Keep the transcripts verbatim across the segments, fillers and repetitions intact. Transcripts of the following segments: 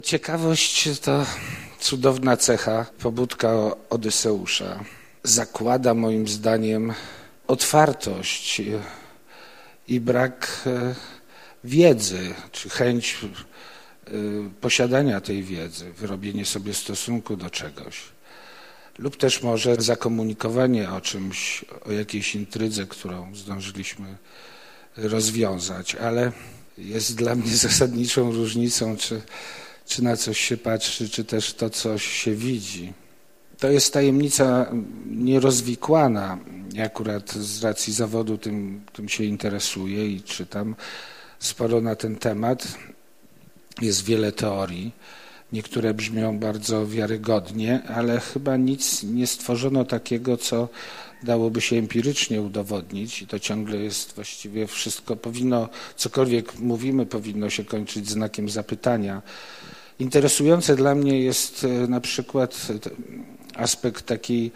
Ciekawość to cudowna cecha, pobudka Odyseusza. Zakłada moim zdaniem otwartość i brak wiedzy, czy chęć posiadania tej wiedzy, wyrobienie sobie stosunku do czegoś. Lub też może zakomunikowanie o czymś, o jakiejś intrydze, którą zdążyliśmy rozwiązać, ale jest dla mnie zasadniczą różnicą, czy, czy na coś się patrzy, czy też to coś się widzi. To jest tajemnica nierozwikłana. Ja akurat z racji zawodu tym, tym się interesuję i czytam sporo na ten temat. Jest wiele teorii. Niektóre brzmią bardzo wiarygodnie, ale chyba nic nie stworzono takiego, co dałoby się empirycznie udowodnić i to ciągle jest właściwie wszystko powinno, cokolwiek mówimy, powinno się kończyć znakiem zapytania. Interesujące dla mnie jest na przykład aspekt takiej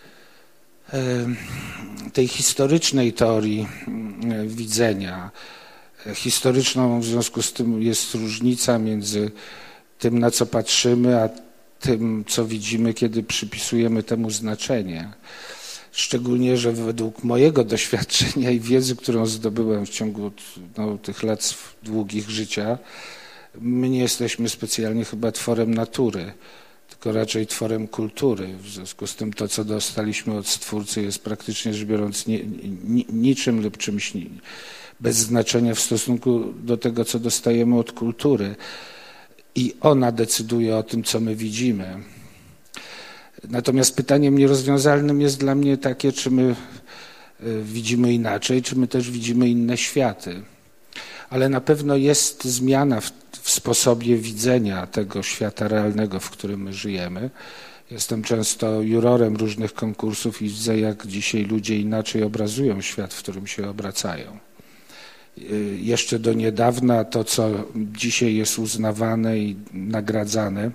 tej historycznej teorii widzenia. Historyczną w związku z tym jest różnica między tym, na co patrzymy, a tym, co widzimy, kiedy przypisujemy temu znaczenie. Szczególnie, że według mojego doświadczenia i wiedzy, którą zdobyłem w ciągu no, tych lat długich życia, my nie jesteśmy specjalnie chyba tworem natury, tylko raczej tworem kultury. W związku z tym to, co dostaliśmy od Stwórcy, jest praktycznie rzecz biorąc ni, ni, niczym lub czymś bez znaczenia w stosunku do tego, co dostajemy od kultury. I ona decyduje o tym, co my widzimy. Natomiast pytaniem nierozwiązalnym jest dla mnie takie, czy my widzimy inaczej, czy my też widzimy inne światy. Ale na pewno jest zmiana w, w sposobie widzenia tego świata realnego, w którym my żyjemy. Jestem często jurorem różnych konkursów i widzę, jak dzisiaj ludzie inaczej obrazują świat, w którym się obracają. Jeszcze do niedawna to, co dzisiaj jest uznawane i nagradzane,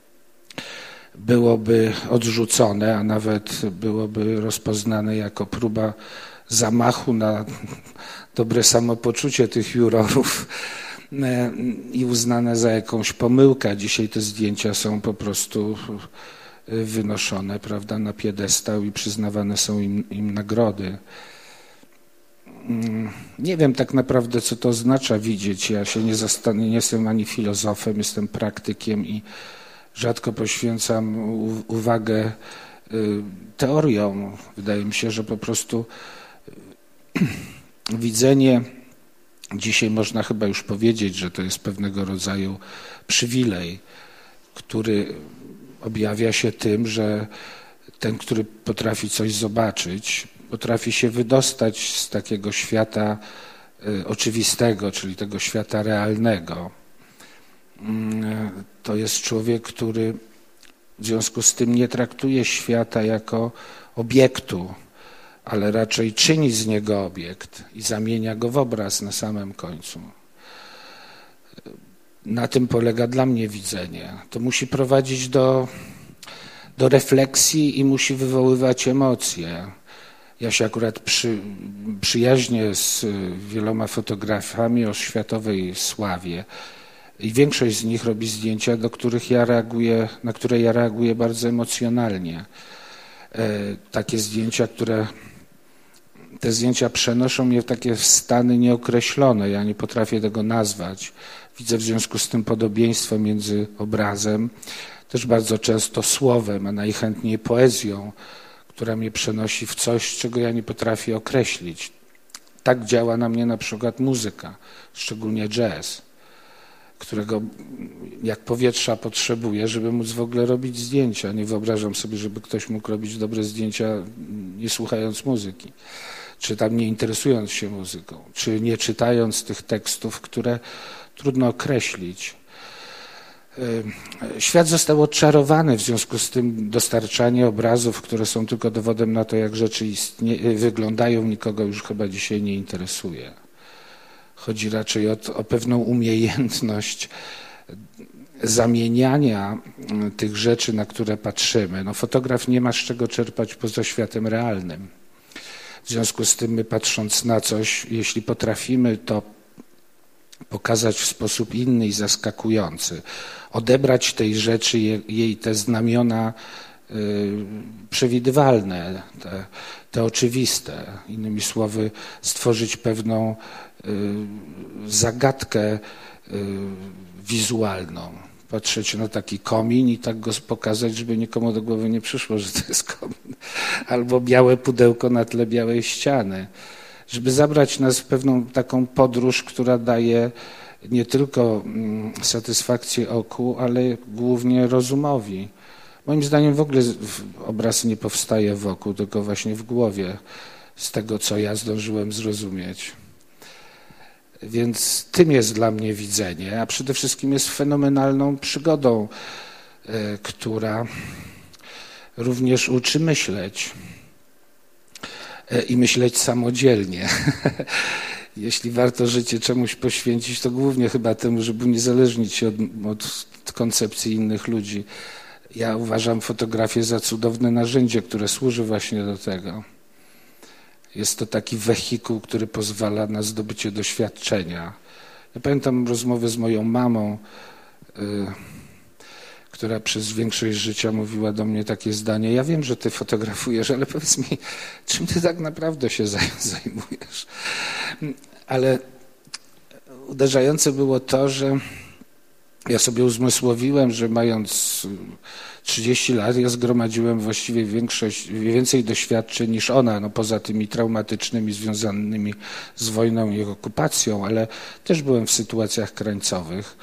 byłoby odrzucone, a nawet byłoby rozpoznane jako próba zamachu na dobre samopoczucie tych jurorów i uznane za jakąś pomyłkę. Dzisiaj te zdjęcia są po prostu wynoszone, prawda, na piedestał i przyznawane są im, im nagrody. Nie wiem tak naprawdę, co to oznacza widzieć. Ja się nie, zastan- nie jestem ani filozofem, jestem praktykiem i rzadko poświęcam u- uwagę y, teoriom. Wydaje mi się, że po prostu y, widzenie, dzisiaj można chyba już powiedzieć, że to jest pewnego rodzaju przywilej, który objawia się tym, że ten, który potrafi coś zobaczyć, potrafi się wydostać z takiego świata y, oczywistego, czyli tego świata realnego. Y, to jest człowiek, który w związku z tym nie traktuje świata jako obiektu, ale raczej czyni z niego obiekt i zamienia go w obraz na samym końcu. Na tym polega dla mnie widzenie. To musi prowadzić do, do refleksji i musi wywoływać emocje. Ja się akurat przy, przyjaźnię z wieloma fotografami o światowej sławie i większość z nich robi zdjęcia, do których ja reaguję, na które ja reaguję bardzo emocjonalnie. E, takie zdjęcia, które te zdjęcia przenoszą mnie w takie stany nieokreślone. Ja nie potrafię tego nazwać. Widzę w związku z tym podobieństwo między obrazem, też bardzo często słowem, a najchętniej poezją, która mnie przenosi w coś, czego ja nie potrafię określić. Tak działa na mnie na przykład muzyka, szczególnie jazz, którego jak powietrza potrzebuję, żeby móc w ogóle robić zdjęcia. Nie wyobrażam sobie, żeby ktoś mógł robić dobre zdjęcia nie słuchając muzyki, czy tam nie interesując się muzyką, czy nie czytając tych tekstów, które trudno określić. Świat został odczarowany, w związku z tym dostarczanie obrazów, które są tylko dowodem na to, jak rzeczy istnie- wyglądają, nikogo już chyba dzisiaj nie interesuje. Chodzi raczej o, o pewną umiejętność zamieniania tych rzeczy, na które patrzymy. No, fotograf nie ma z czego czerpać poza światem realnym. W związku z tym my, patrząc na coś, jeśli potrafimy to pokazać w sposób inny i zaskakujący, odebrać tej rzeczy jej te znamiona przewidywalne, te, te oczywiste. Innymi słowy, stworzyć pewną zagadkę wizualną. Patrzeć na taki komin i tak go pokazać, żeby nikomu do głowy nie przyszło, że to jest komin. Albo białe pudełko na tle białej ściany. Żeby zabrać nas w pewną taką podróż, która daje nie tylko satysfakcję oku, ale głównie rozumowi. Moim zdaniem w ogóle obraz nie powstaje wokół, tylko właśnie w głowie, z tego, co ja zdążyłem zrozumieć. Więc tym jest dla mnie widzenie, a przede wszystkim jest fenomenalną przygodą, która również uczy myśleć i myśleć samodzielnie. Jeśli warto życie czemuś poświęcić, to głównie chyba temu, żeby uniezależnić się od, od koncepcji innych ludzi. Ja uważam fotografię za cudowne narzędzie, które służy właśnie do tego. Jest to taki wehikuł, który pozwala na zdobycie doświadczenia. Ja pamiętam rozmowę z moją mamą, y, która przez większość życia mówiła do mnie takie zdanie: ja wiem, że ty fotografujesz, ale powiedz mi, czym ty tak naprawdę się zajmujesz? Ale uderzające było to, że ja sobie uzmysłowiłem, że mając trzydzieści lat, ja zgromadziłem właściwie większość, więcej doświadczeń niż ona, no poza tymi traumatycznymi związanymi z wojną i okupacją, ale też byłem w sytuacjach krańcowych.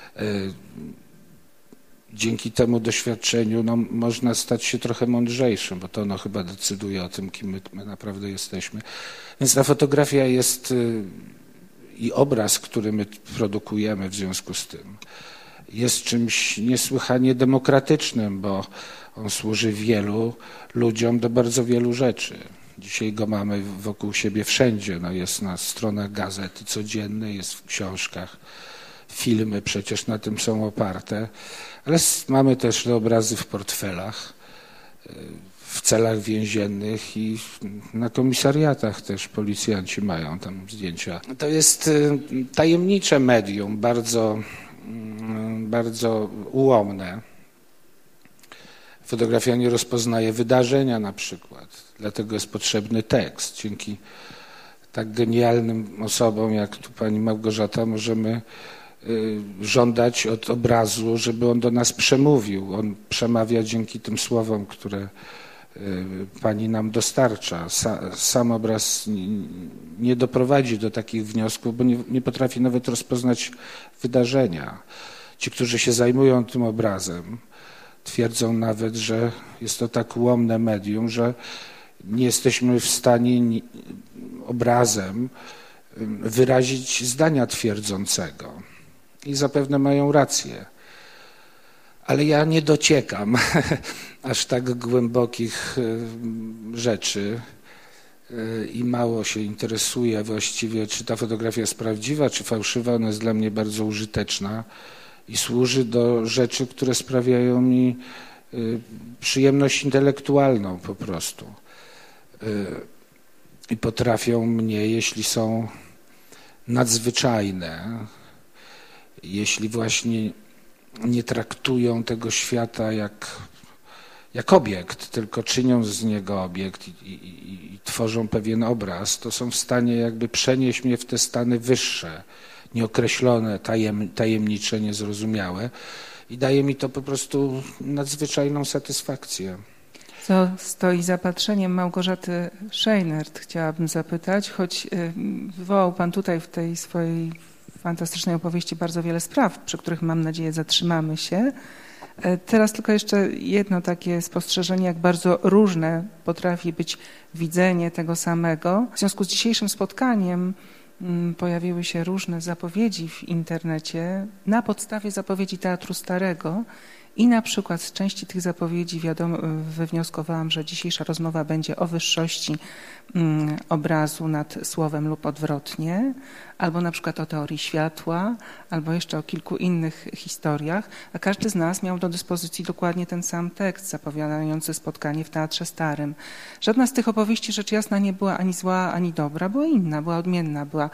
Dzięki temu doświadczeniu no, można stać się trochę mądrzejszym, bo to ono chyba decyduje o tym, kim my, my naprawdę jesteśmy. Więc ta fotografia jest i obraz, który my produkujemy w związku z tym, jest czymś niesłychanie demokratycznym, bo on służy wielu ludziom do bardzo wielu rzeczy. Dzisiaj go mamy wokół siebie wszędzie. No jest na stronach gazety codziennej, jest w książkach, filmy przecież na tym są oparte, ale mamy też te obrazy w portfelach, w celach więziennych i na komisariatach też policjanci mają tam zdjęcia. To jest tajemnicze medium, bardzo, bardzo ułomne. Fotografia nie rozpoznaje wydarzenia na przykład, dlatego jest potrzebny tekst. Dzięki tak genialnym osobom jak tu pani Małgorzata możemy żądać od obrazu, żeby on do nas przemówił. On przemawia dzięki tym słowom, które pani nam dostarcza. Sam obraz nie doprowadzi do takich wniosków, bo nie, nie potrafi nawet rozpoznać wydarzenia. Ci, którzy się zajmują tym obrazem, twierdzą nawet, że jest to tak ułomne medium, że nie jesteśmy w stanie obrazem wyrazić zdania twierdzącego. I zapewne mają rację. Ale ja nie dociekam aż tak głębokich rzeczy i mało się interesuję właściwie, czy ta fotografia jest prawdziwa, czy fałszywa. Ona jest dla mnie bardzo użyteczna i służy do rzeczy, które sprawiają mi przyjemność intelektualną po prostu. I potrafią mnie, jeśli są nadzwyczajne, jeśli właśnie nie traktują tego świata jak, jak obiekt, tylko czynią z niego obiekt i, i, i tworzą pewien obraz, to są w stanie jakby przenieść mnie w te stany wyższe, nieokreślone, tajem, tajemnicze, niezrozumiałe i daje mi to po prostu nadzwyczajną satysfakcję. Co stoi za patrzeniem Małgorzaty Scheinert, chciałabym zapytać, choć wywołał pan tutaj w tej swojej fantastycznej opowieści bardzo wiele spraw, przy których mam nadzieję zatrzymamy się. Teraz tylko jeszcze jedno takie spostrzeżenie, jak bardzo różne potrafi być widzenie tego samego. W związku z dzisiejszym spotkaniem pojawiły się różne zapowiedzi w internecie na podstawie zapowiedzi Teatru Starego i na przykład z części tych zapowiedzi wiadomo, wywnioskowałam, że dzisiejsza rozmowa będzie o wyższości mm, obrazu nad słowem lub odwrotnie, albo na przykład o teorii światła, albo jeszcze o kilku innych historiach, a każdy z nas miał do dyspozycji dokładnie ten sam tekst zapowiadający spotkanie w Teatrze Starym. Żadna z tych opowieści rzecz jasna nie była ani zła, ani dobra, była inna, była odmienna, była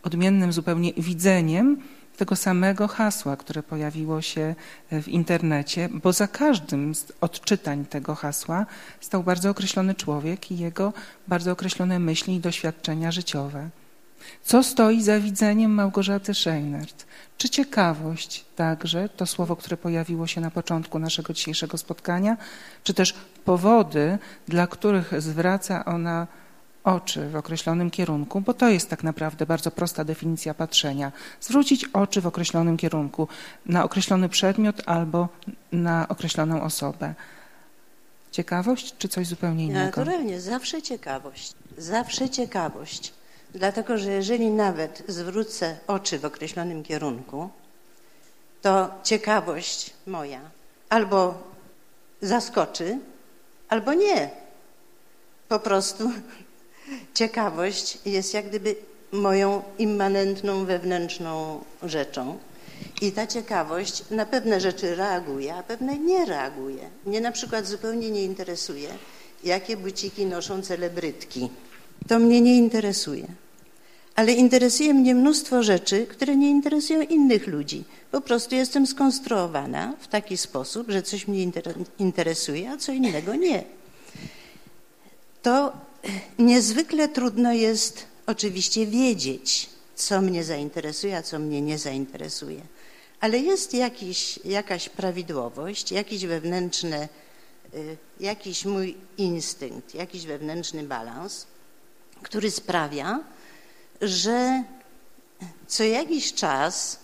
odmiennym zupełnie widzeniem tego samego hasła, które pojawiło się w internecie, bo za każdym z odczytań tego hasła stał bardzo określony człowiek i jego bardzo określone myśli i doświadczenia życiowe. Co stoi za widzeniem Małgorzaty Szejnert? Czy ciekawość także, to słowo, które pojawiło się na początku naszego dzisiejszego spotkania, czy też powody, dla których zwraca ona oczy w określonym kierunku, bo to jest tak naprawdę bardzo prosta definicja patrzenia. Zwrócić oczy w określonym kierunku, na określony przedmiot albo na określoną osobę. Ciekawość czy coś zupełnie innego? Naturalnie, zawsze ciekawość. Zawsze ciekawość. Dlatego, że jeżeli nawet zwrócę oczy w określonym kierunku, to ciekawość moja albo zaskoczy, albo nie. Po prostu ciekawość jest jak gdyby moją immanentną, wewnętrzną rzeczą. I ta ciekawość na pewne rzeczy reaguje, a pewne nie reaguje. Mnie na przykład zupełnie nie interesuje, jakie buciki noszą celebrytki. To mnie nie interesuje. Ale interesuje mnie mnóstwo rzeczy, które nie interesują innych ludzi. Po prostu jestem skonstruowana w taki sposób, że coś mnie interesuje, a co innego nie. To niezwykle trudno jest oczywiście wiedzieć, co mnie zainteresuje, a co mnie nie zainteresuje. Ale jest jakiś, jakaś prawidłowość, jakiś wewnętrzny, jakiś mój instynkt, jakiś wewnętrzny balans, który sprawia, że co jakiś czas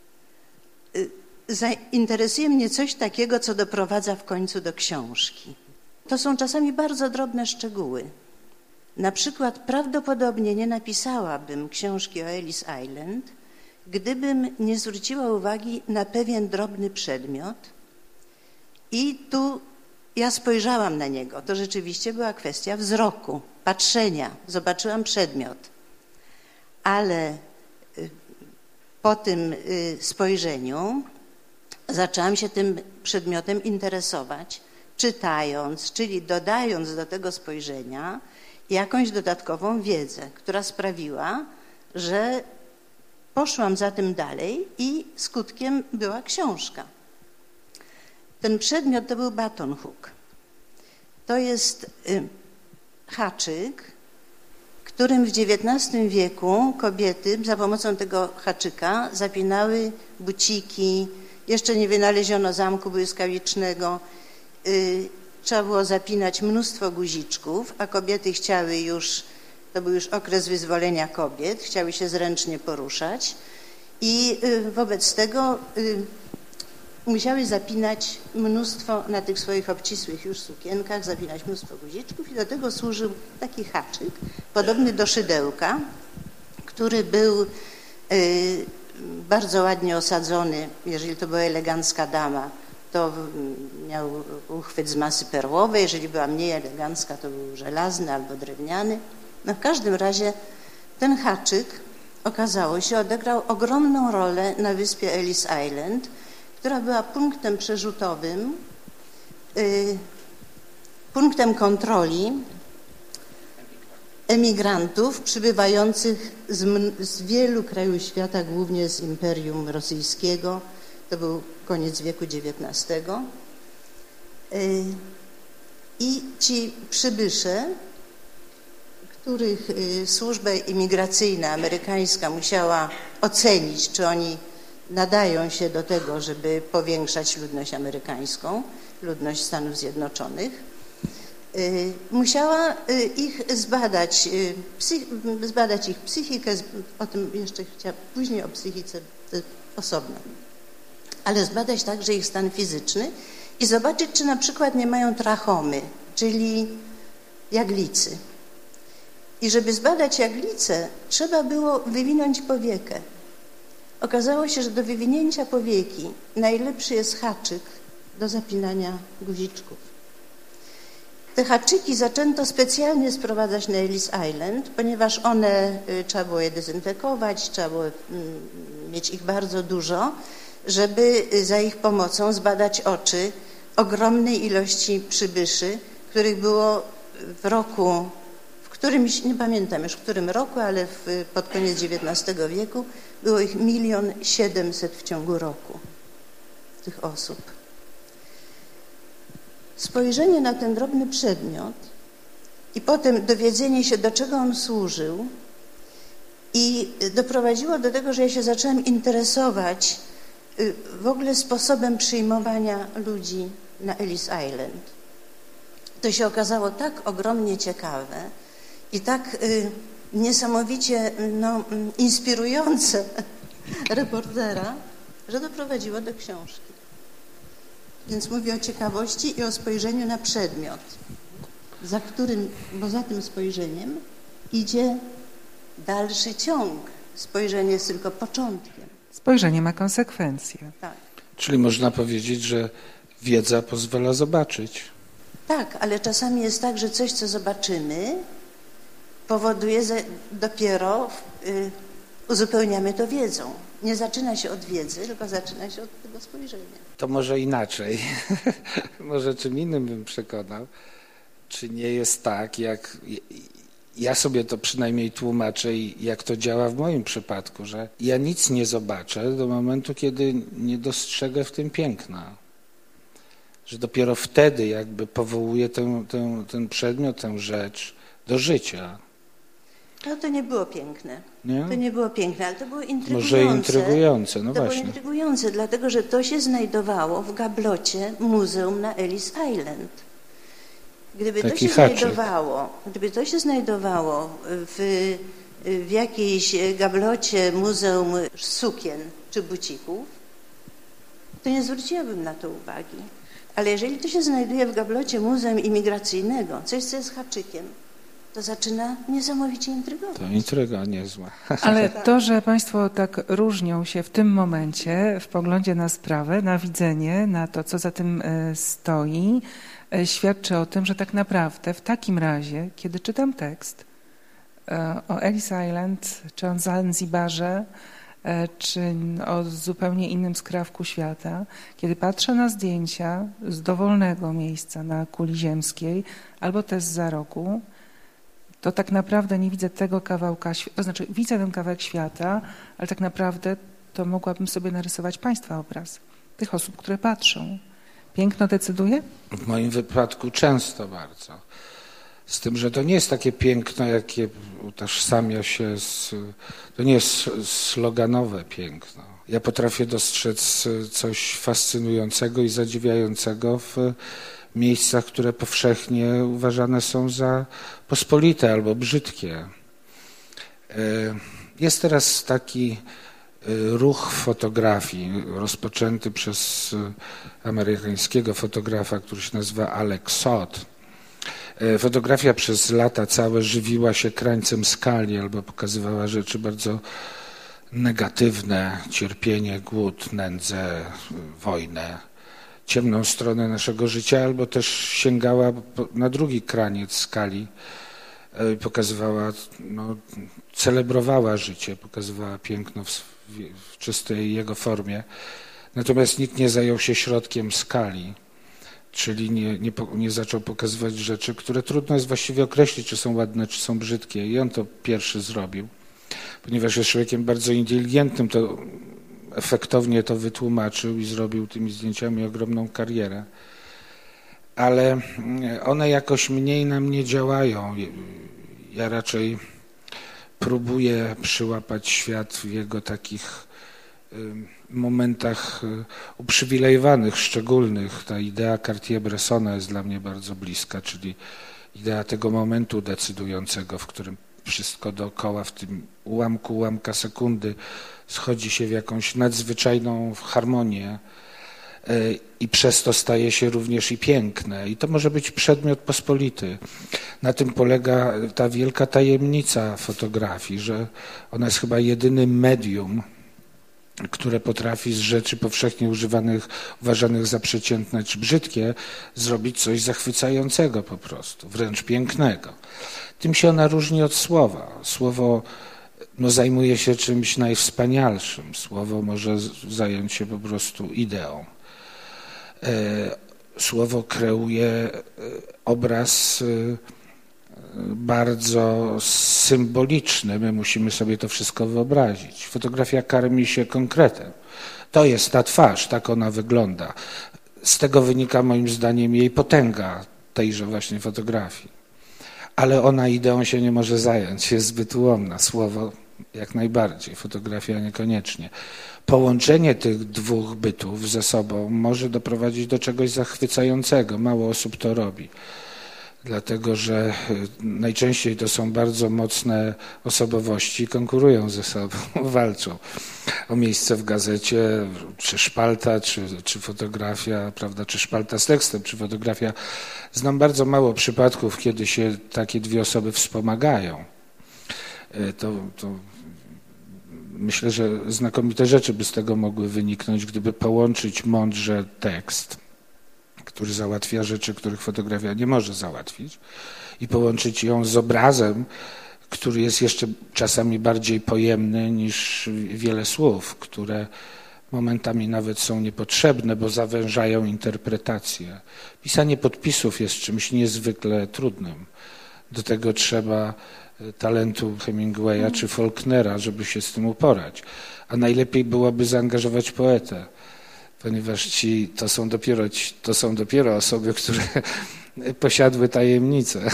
zainteresuje mnie coś takiego, co doprowadza w końcu do książki. To są czasami bardzo drobne szczegóły. Na przykład prawdopodobnie nie napisałabym książki o Ellis Island, gdybym nie zwróciła uwagi na pewien drobny przedmiot i tu ja spojrzałam na niego. To rzeczywiście była kwestia wzroku, patrzenia. Zobaczyłam przedmiot. Ale po tym spojrzeniu zaczęłam się tym przedmiotem interesować, czytając, czyli dodając do tego spojrzenia jakąś dodatkową wiedzę, która sprawiła, że poszłam za tym dalej i skutkiem była książka. Ten przedmiot to był button hook. To jest haczyk, którym w dziewiętnastym wieku kobiety za pomocą tego haczyka zapinały buciki, jeszcze nie wynaleziono zamku błyskawicznego, yy, trzeba było zapinać mnóstwo guziczków, a kobiety chciały już, to był już okres wyzwolenia kobiet, chciały się zręcznie poruszać i yy, wobec tego yy, musiały zapinać mnóstwo na tych swoich obcisłych już sukienkach, zapinać mnóstwo guziczków i do tego służył taki haczyk, podobny do szydełka, który był y, bardzo ładnie osadzony, jeżeli to była elegancka dama, to miał uchwyt z masy perłowej, jeżeli była mniej elegancka, to był żelazny albo drewniany. No w każdym razie ten haczyk, okazało się, odegrał ogromną rolę na wyspie Ellis Island, która była punktem przerzutowym, y, punktem kontroli emigrantów przybywających z, z wielu krajów świata, głównie z Imperium Rosyjskiego. To był koniec wieku dziewiętnastego. Y, I ci przybysze, których y, służba imigracyjna amerykańska musiała ocenić, czy oni nadają się do tego, żeby powiększać ludność amerykańską, ludność Stanów Zjednoczonych, musiała ich zbadać, zbadać ich psychikę, o tym jeszcze chciałam, później o psychice osobno, ale zbadać także ich stan fizyczny i zobaczyć, czy na przykład nie mają trachomy, czyli jaglicy. I żeby zbadać jaglicę, trzeba było wywinąć powiekę. Okazało się, że do wywinięcia powieki najlepszy jest haczyk do zapinania guziczków. Te haczyki zaczęto specjalnie sprowadzać na Ellis Island, ponieważ one, trzeba było je dezynfekować, trzeba było mieć ich bardzo dużo, żeby za ich pomocą zbadać oczy ogromnej ilości przybyszy, których było w roku, w którymś, nie pamiętam już w którym roku, ale w, pod koniec dziewiętnastego wieku było ich milion siedemset w ciągu roku, tych osób. Spojrzenie na ten drobny przedmiot i potem dowiedzenie się, do czego on służył, i doprowadziło do tego, że ja się zaczęłam interesować w ogóle sposobem przyjmowania ludzi na Ellis Island. To się okazało tak ogromnie ciekawe i tak y, niesamowicie no, inspirujące reportera, że doprowadziło do książki. Więc mówię o ciekawości i o spojrzeniu na przedmiot, za którym, bo za tym spojrzeniem idzie dalszy ciąg. Spojrzenie jest tylko początkiem. Spojrzenie ma konsekwencje. Tak. Czyli można powiedzieć, że wiedza pozwala zobaczyć. Tak, ale czasami jest tak, że coś, co zobaczymy, powoduje, że dopiero y, uzupełniamy to wiedzą. Nie zaczyna się od wiedzy, tylko zaczyna się od tego spojrzenia. To może inaczej. Może czym innym bym przekonał. Czy nie jest tak, jak ja sobie to przynajmniej tłumaczę i jak to działa w moim przypadku, że ja nic nie zobaczę do momentu, kiedy nie dostrzegę w tym piękna. Że dopiero wtedy jakby powołuję ten, ten, ten przedmiot, tę rzecz do życia. No to nie było piękne. Nie? To nie było piękne, ale to było intrygujące. Może intrygujące, no to właśnie. To było intrygujące, dlatego że to się znajdowało w gablocie muzeum na Ellis Island. Gdyby Taki to się haczyk. znajdowało, gdyby to się znajdowało w, w jakiejś gablocie muzeum sukien czy bucików, to nie zwróciłabym na to uwagi. Ale jeżeli to się znajduje w gablocie muzeum imigracyjnego, coś co jest haczykiem, to zaczyna niesamowicie intrygować. To intryga niezła. Ale to, że Państwo tak różnią się w tym momencie w poglądzie na sprawę, na widzenie, na to, co za tym stoi, świadczy o tym, że tak naprawdę w takim razie, kiedy czytam tekst o Ellis Island, czy o Zanzibarze, czy o zupełnie innym skrawku świata, kiedy patrzę na zdjęcia z dowolnego miejsca na kuli ziemskiej albo też za roku, to tak naprawdę nie widzę tego kawałka, to znaczy widzę ten kawałek świata, ale tak naprawdę to mogłabym sobie narysować Państwa obraz, tych osób, które patrzą. Piękno decyduje? W moim wypadku często bardzo. Z tym, że to nie jest takie piękno, jakie utożsamia się z... To nie jest sloganowe piękno. Ja potrafię dostrzec coś fascynującego i zadziwiającego w miejscach, które powszechnie uważane są za pospolite albo brzydkie. Jest teraz taki ruch fotografii rozpoczęty przez amerykańskiego fotografa, który się nazywa Alex Sott. Fotografia przez lata całe żywiła się krańcem skali albo pokazywała rzeczy bardzo negatywne, cierpienie, głód, nędzę, wojnę, ciemną stronę naszego życia, albo też sięgała na drugi kraniec skali, pokazywała, no, celebrowała życie, pokazywała piękno w, w czystej jego formie. Natomiast nikt nie zajął się środkiem skali, czyli nie, nie, nie zaczął pokazywać rzeczy, które trudno jest właściwie określić, czy są ładne, czy są brzydkie. I on to pierwszy zrobił, ponieważ jest człowiekiem bardzo inteligentnym, to efektownie to wytłumaczył i zrobił tymi zdjęciami ogromną karierę. Ale one jakoś mniej na mnie działają. Ja raczej próbuję przyłapać świat w jego takich momentach uprzywilejowanych, szczególnych. Ta idea Cartier-Bressona jest dla mnie bardzo bliska, czyli idea tego momentu decydującego, w którym wszystko dookoła w tym ułamku, ułamka sekundy schodzi się w jakąś nadzwyczajną harmonię i przez to staje się również i piękne. I to może być przedmiot pospolity. Na tym polega ta wielka tajemnica fotografii, że ona jest chyba jedynym medium, które potrafi z rzeczy powszechnie używanych, uważanych za przeciętne czy brzydkie, zrobić coś zachwycającego po prostu, wręcz pięknego. Tym się ona różni od słowa. Słowo no, zajmuje się czymś najwspanialszym. Słowo może zająć się po prostu ideą. Słowo kreuje obraz bardzo symboliczny. My musimy sobie to wszystko wyobrazić. Fotografia karmi się konkretem. To jest ta twarz, tak ona wygląda. Z tego wynika moim zdaniem jej potęga tejże właśnie fotografii. Ale ona ideą się nie może zająć, jest zbyt ułomna. Słowo jak najbardziej, fotografia niekoniecznie. Połączenie tych dwóch bytów ze sobą może doprowadzić do czegoś zachwycającego. Mało osób to robi. Dlatego, że najczęściej to są bardzo mocne osobowości, konkurują ze sobą, walczą o miejsce w gazecie, czy szpalta, czy, czy fotografia, prawda, czy szpalta z tekstem, czy fotografia. Znam bardzo mało przypadków, kiedy się takie dwie osoby wspomagają. To, to myślę, że znakomite rzeczy by z tego mogły wyniknąć, gdyby połączyć mądrze tekst, który załatwia rzeczy, których fotografia nie może załatwić, i połączyć ją z obrazem, który jest jeszcze czasami bardziej pojemny niż wiele słów, które momentami nawet są niepotrzebne, bo zawężają interpretację. Pisanie podpisów jest czymś niezwykle trudnym. Do tego trzeba talentu Hemingwaya czy Faulknera, żeby się z tym uporać. A najlepiej byłoby zaangażować poetę, ponieważ ci, to są dopiero, to są dopiero osoby, które posiadły tajemnicę.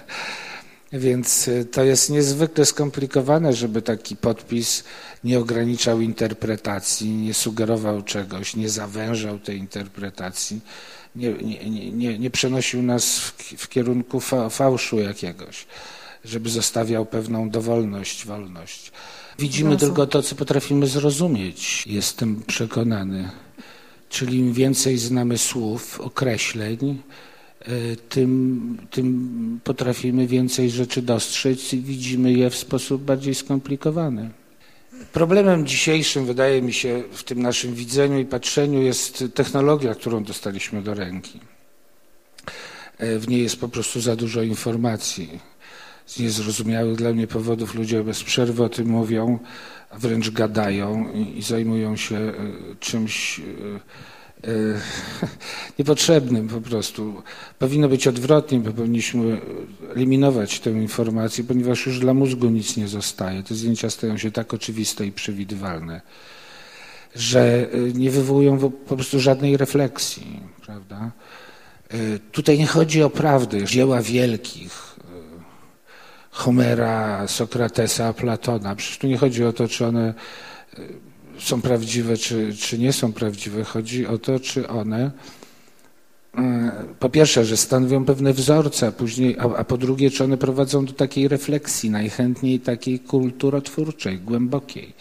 Więc to jest niezwykle skomplikowane, żeby taki podpis nie ograniczał interpretacji, nie sugerował czegoś, nie zawężał tej interpretacji, nie, nie, nie, nie przenosił nas w, w kierunku fa, fałszu jakiegoś, żeby zostawiał pewną dowolność, wolność. Widzimy Rozum. tylko to, co potrafimy zrozumieć, jestem przekonany. Czyli im więcej znamy słów, określeń, tym, tym potrafimy więcej rzeczy dostrzec i widzimy je w sposób bardziej skomplikowany. Problemem dzisiejszym, wydaje mi się, w tym naszym widzeniu i patrzeniu jest technologia, którą dostaliśmy do ręki. W niej jest po prostu za dużo informacji. Z niezrozumiałych dla mnie powodów ludzie bez przerwy o tym mówią, a wręcz gadają i zajmują się czymś niepotrzebnym po prostu. Powinno być odwrotnie, bo powinniśmy eliminować tę informację, ponieważ już dla mózgu nic nie zostaje. Te zdjęcia stają się tak oczywiste i przewidywalne, że nie wywołują po prostu żadnej refleksji, prawda? Tutaj nie chodzi o prawdę. Dzieła wielkich, Homera, Sokratesa, Platona. Przecież tu nie chodzi o to, czy one są prawdziwe, czy, czy nie są prawdziwe. Chodzi o to, czy one po pierwsze, że stanowią pewne wzorce, a, później, a, a po drugie, czy one prowadzą do takiej refleksji, najchętniej takiej kulturotwórczej, głębokiej.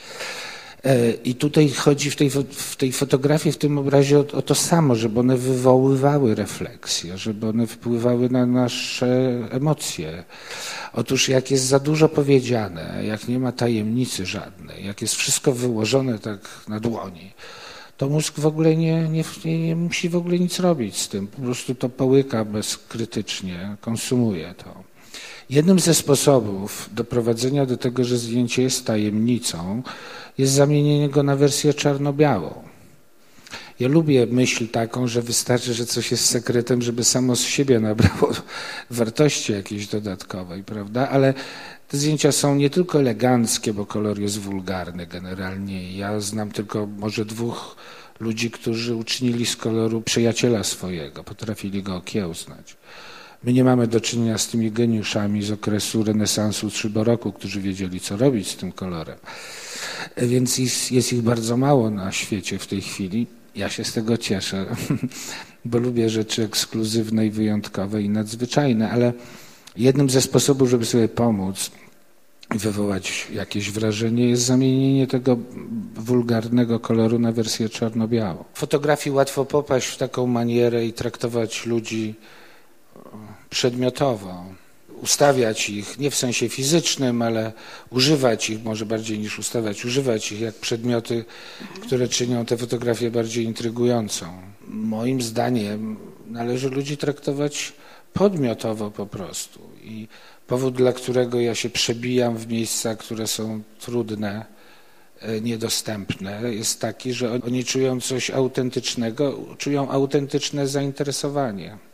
I tutaj chodzi w tej, w tej fotografii, w tym obrazie o, o to samo, żeby one wywoływały refleksję, żeby one wpływały na nasze emocje. Otóż jak jest za dużo powiedziane, jak nie ma tajemnicy żadnej, jak jest wszystko wyłożone tak na dłoni, to mózg w ogóle nie, nie, nie, nie musi w ogóle nic robić z tym. Po prostu to połyka bezkrytycznie, konsumuje to. Jednym ze sposobów doprowadzenia do tego, że zdjęcie jest tajemnicą, jest zamienienie go na wersję czarno-białą. Ja lubię myśl taką, że wystarczy, że coś jest sekretem, żeby samo z siebie nabrało wartości jakiejś dodatkowej, prawda? Ale te zdjęcia są nie tylko eleganckie, bo kolor jest wulgarny generalnie. Ja znam tylko może dwóch ludzi, którzy uczynili z koloru przyjaciela swojego, potrafili go okiełznać. My nie mamy do czynienia z tymi geniuszami z okresu renesansu czy baroku, którzy wiedzieli, co robić z tym kolorem. Więc jest ich bardzo mało na świecie w tej chwili. Ja się z tego cieszę, bo lubię rzeczy ekskluzywne i wyjątkowe i nadzwyczajne, ale jednym ze sposobów, żeby sobie pomóc i wywołać jakieś wrażenie, jest zamienienie tego wulgarnego koloru na wersję czarno-białą. W fotografii łatwo popaść w taką manierę i traktować ludzi przedmiotowo, ustawiać ich, nie w sensie fizycznym, ale używać ich, może bardziej niż ustawiać, używać ich jak przedmioty, które czynią tę fotografię bardziej intrygującą. Moim zdaniem należy ludzi traktować podmiotowo po prostu i powód, dla którego ja się przebijam w miejsca, które są trudne, niedostępne, jest taki, że oni czują coś autentycznego, czują autentyczne zainteresowanie.